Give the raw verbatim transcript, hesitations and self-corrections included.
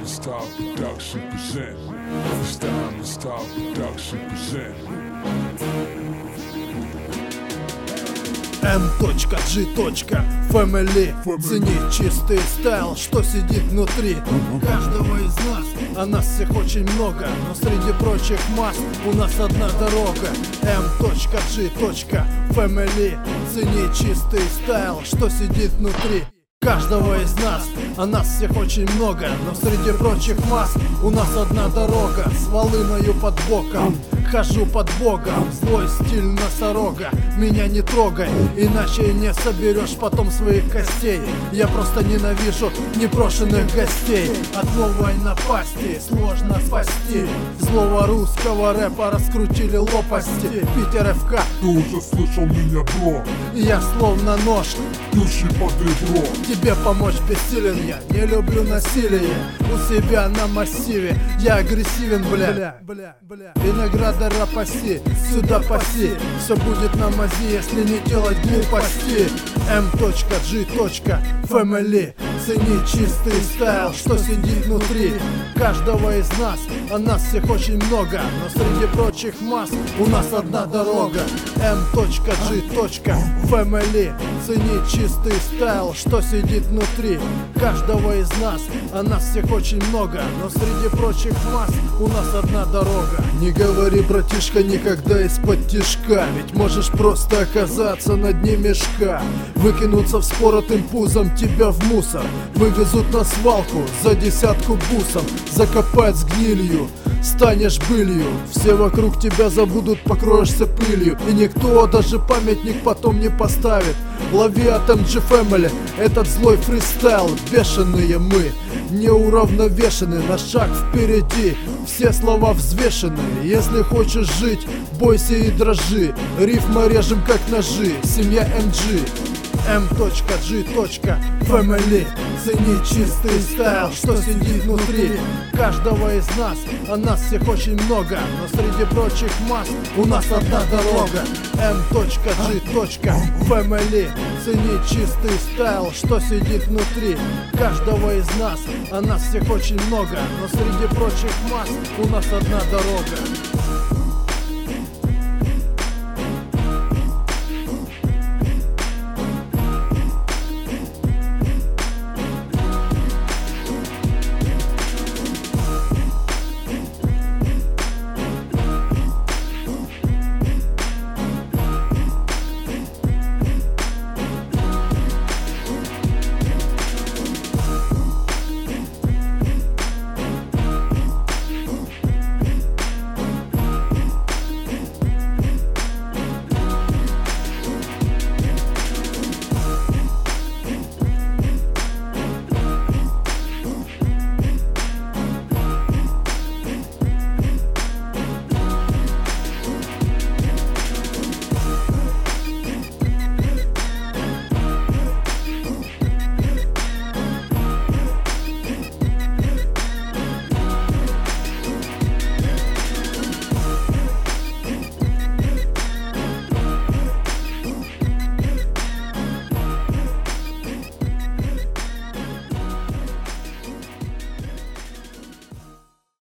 Star Production present. It's Diamond Star Production present. эм джи Family. Цени чистый стайл, что сидит внутри каждого из нас. А нас всех очень много, но среди прочих масс у нас одна дорога. эм джи Family. Цени чистый стайл, что сидит внутри каждого из нас. А нас всех очень много, но среди прочих масс у нас одна дорога. С волыною под боком хожу под богом. Злой стиль носорога, меня не трогай, иначе не соберешь потом своих костей. Я просто ненавижу непрошенных гостей. От новой напасти сложно спасти. Злого русского рэпа раскрутили лопасти. Питер эф ка, ты уже слышал меня, бро? Я словно нож, ключи под ребро. Тебе помочь бессилен я, не люблю насилие. У себя на массиве я агрессивен, бля, бля, бля. Виноградаря паси, сюда паси. Все будет на мази, если не делать глупости. эм джи Family. Цени чистый стайл, что сидит внутри каждого из нас. А нас всех очень много, но среди прочих масс у нас одна дорога. эм джи Family. Цени чистый стайл, что сидит внутри каждого из нас. А нас всех очень много, но среди прочих масс у нас одна дорога. Не говори, братишка, никогда из-под тишка, ведь можешь просто оказаться на дне мешка. Выкинуться вспоротым пузом тебя в мусор, вывезут на свалку за десятку бусов. Закопать с гнилью, станешь былью. Все вокруг тебя забудут, покроешься пылью. И никто даже памятник потом не поставит. Лови от эм джи Family этот злой фристайл. Бешеные мы, неуравновешены, на шаг впереди, все слова взвешены. Если хочешь жить, бойся и дрожи. Рифма режем как ножи, семья эм джи. эм джи Family. Цени чистый стайл, что сидит внутри каждого из нас. А нас всех очень много, но среди прочих масс у нас одна дорога. эм джи Family. Цени чистый стайл, что сидит внутри каждого из нас. А нас всех очень много, но среди прочих масс у нас одна дорога.